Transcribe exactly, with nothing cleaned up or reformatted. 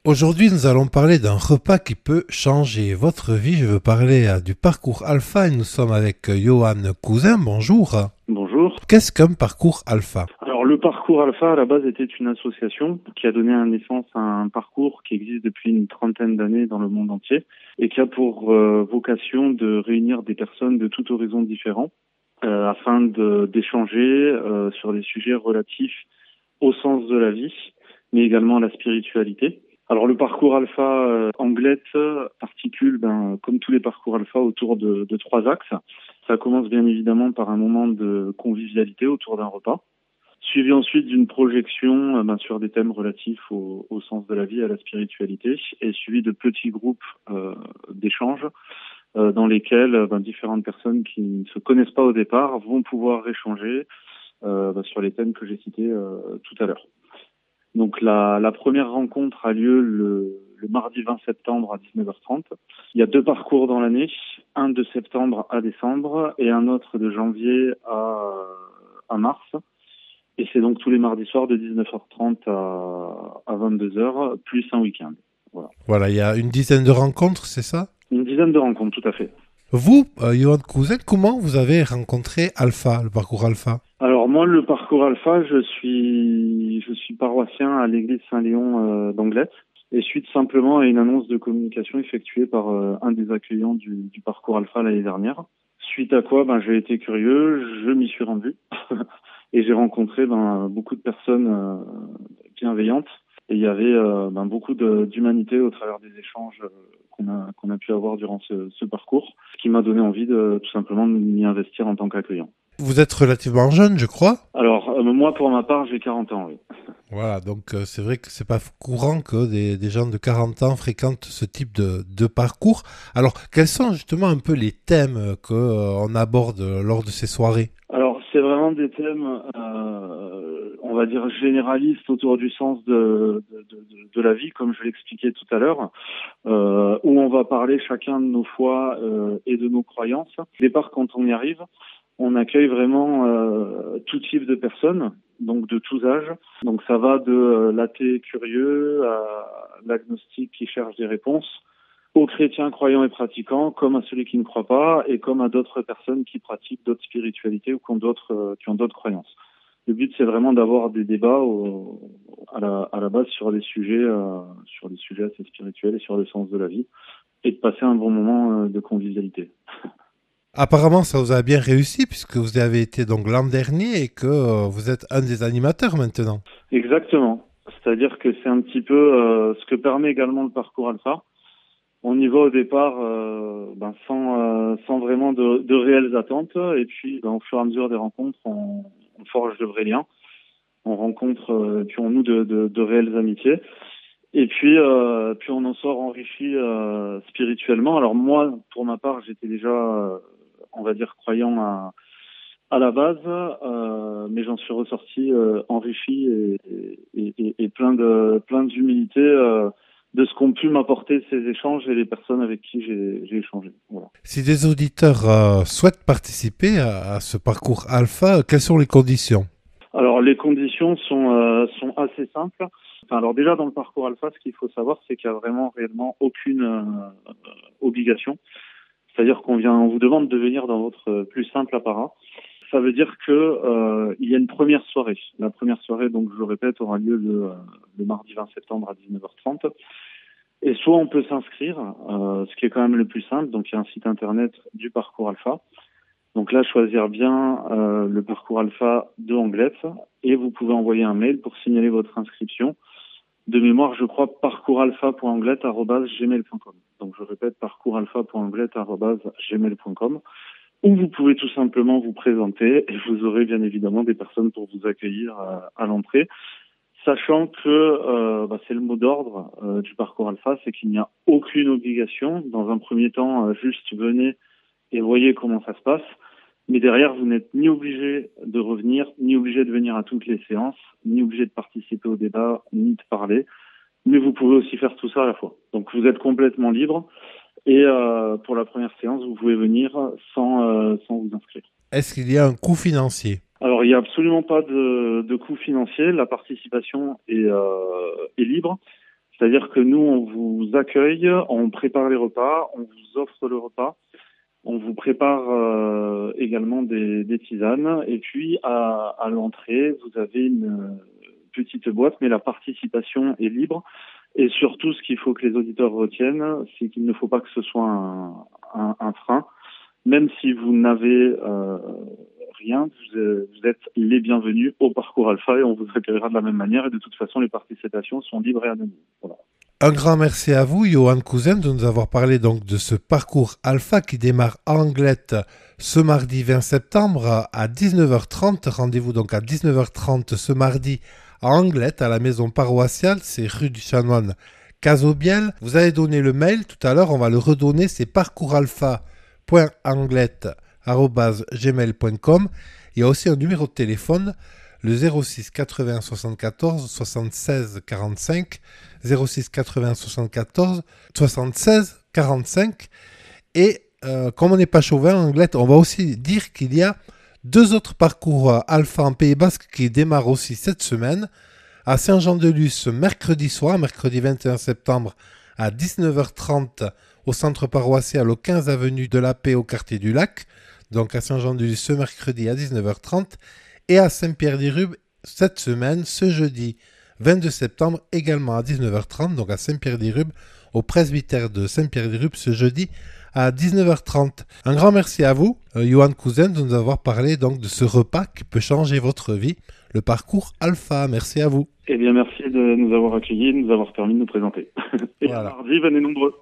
Aujourd'hui, nous allons parler d'un repas qui peut changer votre vie. Je veux parler euh, du parcours Alpha et nous sommes avec euh, Johan Cousin. Bonjour. Bonjour. Qu'est-ce qu'un parcours Alpha? Alors le parcours Alpha à la base était une association qui a donné naissance à un parcours qui existe depuis une trentaine d'années dans le monde entier et qui a pour euh, vocation de réunir des personnes de tout horizon différent euh, afin de, d'échanger euh, sur des sujets relatifs au sens de la vie, mais également à la spiritualité. Alors le parcours Alpha euh, Anglette articule, ben, comme tous les parcours Alpha, autour de, de trois axes. Ça commence bien évidemment par un moment de convivialité autour d'un repas, suivi ensuite d'une projection euh, ben, sur des thèmes relatifs au, au sens de la vie et à la spiritualité, et suivi de petits groupes euh, d'échanges euh, dans lesquels ben, différentes personnes qui ne se connaissent pas au départ vont pouvoir échanger euh, ben, sur les thèmes que j'ai cités euh, tout à l'heure. Donc la, la première rencontre a lieu le, le mardi vingt septembre à dix-neuf heures trente. Il y a deux parcours dans l'année, un de septembre à décembre et un autre de janvier à, à mars. Et c'est donc tous les mardis soirs de dix-neuf heures trente à, à vingt-deux heures, plus un week-end. Voilà. Voilà, il y a une dizaine de rencontres, c'est ça? Une dizaine de rencontres, tout à fait. Vous, euh, Johan Cousin, comment vous avez rencontré Alpha, le parcours Alpha? Alors moi, le parcours Alpha, je suis, je suis paroissien à l'église Saint-Léon euh, d'Anglet. Et suite simplement à une annonce de communication effectuée par euh, un des accueillants du, du parcours Alpha l'année dernière. Suite à quoi, ben, j'ai été curieux, je m'y suis rendu et j'ai rencontré ben, beaucoup de personnes euh, bienveillantes. Et il y avait euh, ben, beaucoup de, d'humanité au travers des échanges euh, qu'on a, qu'on a pu avoir durant ce, ce parcours, ce qui m'a donné envie de tout simplement m'y investir en tant qu'accueillant. Vous êtes relativement jeune, je crois. Alors, euh, moi, pour ma part, j'ai quarante ans, oui. Voilà, donc euh, c'est vrai que c'est pas courant que des, des gens de quarante ans fréquentent ce type de, de parcours. Alors, quels sont justement un peu les thèmes que euh, on aborde lors de ces soirées? Alors, c'est vraiment des thèmes, euh, on va dire, généralistes autour du sens de, de, de, de la vie, comme je l'expliquais tout à l'heure, euh, où on va parler chacun de nos foi euh, et de nos croyances. Au départ, quand on y arrive, on accueille vraiment euh, tout type de personnes, donc de tous âges. Donc ça va de euh, l'athée curieux à l'agnostique qui cherche des réponses, aux chrétiens croyants et pratiquants, comme à celui qui ne croit pas, et comme à d'autres personnes qui pratiquent d'autres spiritualités ou qui ont d'autres, euh, qui ont d'autres croyances. Le but, c'est vraiment d'avoir des débats au, à, la, à la base sur des sujets, euh, sur des sujets assez spirituels et sur le sens de la vie, et de passer un bon moment euh, de convivialité. Apparemment, ça vous a bien réussi puisque vous avez été donc l'an dernier et que euh, vous êtes un des animateurs maintenant. Exactement. C'est-à-dire que c'est un petit peu euh, ce que permet également le parcours Alpha. On y va au départ euh, ben, sans, euh, sans vraiment de, de réelles attentes, et puis ben, au fur et à mesure des rencontres, on, on forge de vrais liens. On rencontre, euh, puis on noue de, de, de réelles amitiés. Et puis, euh, puis on en sort enrichi euh, spirituellement. Alors moi, pour ma part, j'étais déjà, euh, on va dire, croyant à, à la base, euh, mais j'en suis ressorti euh, enrichi et, et, et, et plein de plein d'humilité euh, de ce qu'ont pu m'apporter ces échanges et les personnes avec qui j'ai, j'ai échangé. Voilà. Si des auditeurs euh, souhaitent participer à, à ce parcours alpha, quelles sont les conditions? Alors les conditions sont euh, sont assez simples. Enfin, alors déjà dans le parcours Alpha, ce qu'il faut savoir, c'est qu'il y a vraiment réellement aucune euh, obligation. C'est-à-dire qu'on vient, on vous demande de venir dans votre plus simple apparat. Ça veut dire que euh, il y a une première soirée. La première soirée, donc je le répète, aura lieu le, le mardi vingt septembre à dix-neuf heures trente. Et soit on peut s'inscrire, euh, ce qui est quand même le plus simple. Donc il y a un site internet du parcours Alpha. Donc là, choisir bien euh, le parcours Alpha de Anglette et vous pouvez envoyer un mail pour signaler votre inscription. De mémoire, je crois parcoursalpha.anglette arobase gmail point com. Donc je répète parcoursalpha.anglette arobase gmail point com. Ou vous pouvez tout simplement vous présenter et vous aurez bien évidemment des personnes pour vous accueillir à, à l'entrée. Sachant que euh, bah, c'est le mot d'ordre euh, du parcours Alpha, c'est qu'il n'y a aucune obligation. Dans un premier temps, euh, juste venez et voyez comment ça se passe. Mais derrière, vous n'êtes ni obligé de revenir, ni obligé de venir à toutes les séances, ni obligé de participer au débat, ni de parler. Mais vous pouvez aussi faire tout ça à la fois. Donc vous êtes complètement libre. Et euh, pour la première séance, vous pouvez venir sans, euh, sans vous inscrire. Est-ce qu'il y a un coût financier? Alors, il n'y a absolument pas de, de coût financier. La participation est, euh, est libre. C'est-à-dire que nous, on vous accueille, on prépare les repas, on vous offre le repas, on vous prépare euh, également des, des tisanes, et puis à, à l'entrée, vous avez une petite boîte, mais la participation est libre. Et surtout, ce qu'il faut que les auditeurs retiennent, c'est qu'il ne faut pas que ce soit un, un, un frein. Même si vous n'avez euh, rien, vous, vous êtes les bienvenus au parcours Alpha et on vous accueillera de la même manière. Et de toute façon, les participations sont libres et anonymes. Voilà. Un grand merci à vous, Johan Cousin, de nous avoir parlé donc de ce parcours Alpha qui démarre à Anglet ce mardi vingt septembre à dix-neuf heures trente. Rendez-vous donc à dix-neuf heures trente ce mardi à Anglet, à la maison paroissiale, c'est rue du Chanoine, Casobiel. Vous avez donné le mail tout à l'heure, on va le redonner, c'est parcoursalpha point anglet arobase gmail point com. Il y a aussi un numéro de téléphone, le zéro six quatre-vingts soixante-quatorze soixante-seize quarante-cinq, zéro six quatre-vingts soixante-quatorze soixante-seize quarante-cinq. Et euh, comme on n'est pas chauvin en Anglet, on va aussi dire qu'il y a deux autres parcours euh, Alpha en Pays Basque qui démarrent aussi cette semaine. À Saint-Jean-de-Luz, mercredi soir, mercredi vingt et un septembre, à dix-neuf heures trente, au centre paroissial, au quinze avenue de la Paix, au quartier du Lac. Donc à Saint-Jean-de-Luz, ce mercredi à dix-neuf heures trente. Et à Saint-Pierre-des-Rubes, cette semaine, ce jeudi vingt-deux septembre, également à dix-neuf heures trente. Donc à Saint-Pierre-des-Rubes, au presbytère de Saint-Pierre-des-Rubes, ce jeudi à dix-neuf heures trente. Un grand merci à vous, euh, Johan Cousin, de nous avoir parlé donc de ce repas qui peut changer votre vie, le parcours Alpha. Merci à vous. Eh bien, merci de nous avoir accueillis et de nous avoir permis de nous présenter. Et Voilà. mardi, venez nombreux.